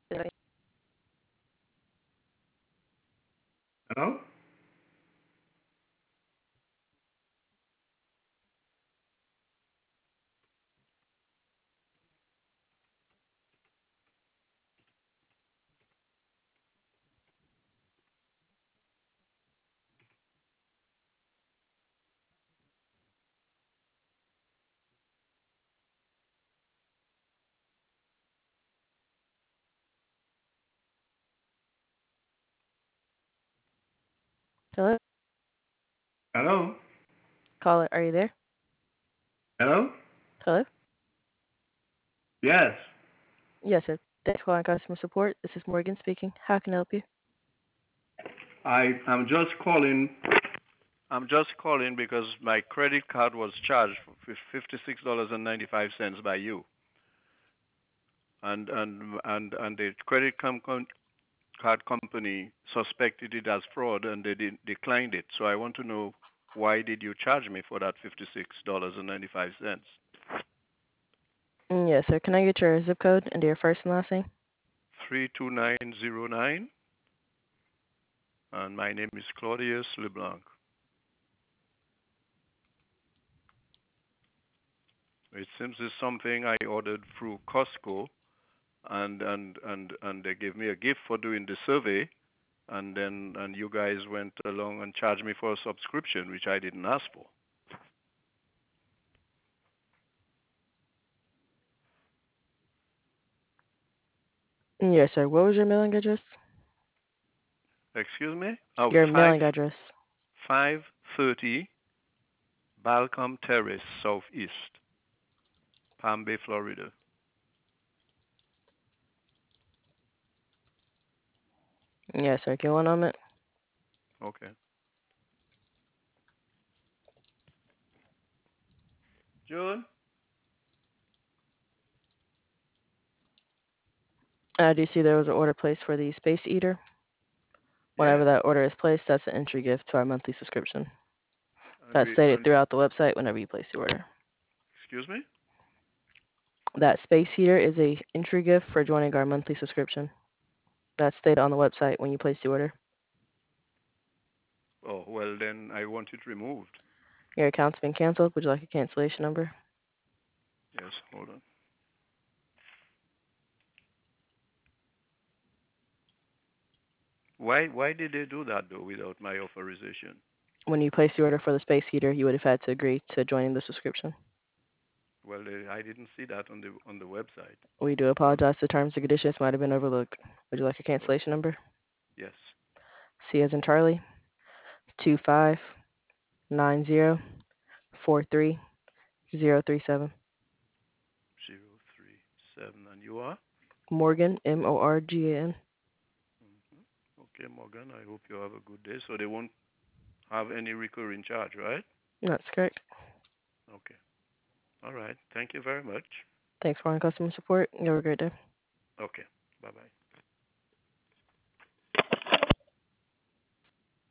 Hello? Hello? Hello? Caller, are you there? Hello? Hello? Yes. Yes, sir. Thanks for calling customer support. This is Morgan speaking. How can I help you? I'm just calling. I'm just calling because my credit card was charged for $56.95 by you, and the card company suspected it as fraud, and they declined it. So I want to know, why did you charge me for that $56.95? Yes, sir. Can I get your zip code and your first and last name? 32909, and my name is Claudius LeBlanc. It seems it's something I ordered through Costco, and they gave me a gift for doing the survey, and you guys went along and charged me for a subscription, which I didn't ask for. Yes, sir. What was your mailing address? Excuse me? Oh, Your mailing address. 530 Balcom Terrace, Southeast, Palm Bay, Florida. Yes, sir. Give me one moment. Okay. June? I do see there was an order placed for the Space Eater. Whenever Yeah. that order is placed, that's an entry gift to our monthly subscription. And That's we stated and throughout the website whenever you place the order. excuse me? That Space Heater is a entry gift for joining our monthly subscription. That's stated on the website when you place the order. Oh, well then I want it removed. Your account's been canceled. Would you like a cancellation number? Yes, hold on. Why did they do that though without my authorization? When you place the order for the Space Heater, you would have had to agree to joining the subscription. Well, I didn't see that on the website. We do apologize. The terms and conditions might have been overlooked. Would you like a Oh, cancellation number? yes. C as in Charlie, 25904337. 037. And you are? Morgan, Morgan. Hmm. Okay, Morgan, I hope you have a good day. So they won't have any recurring charge, right? That's correct. Okay. All right. Thank you very much. Thanks for calling customer support. You have a great day. Okay. Bye-bye.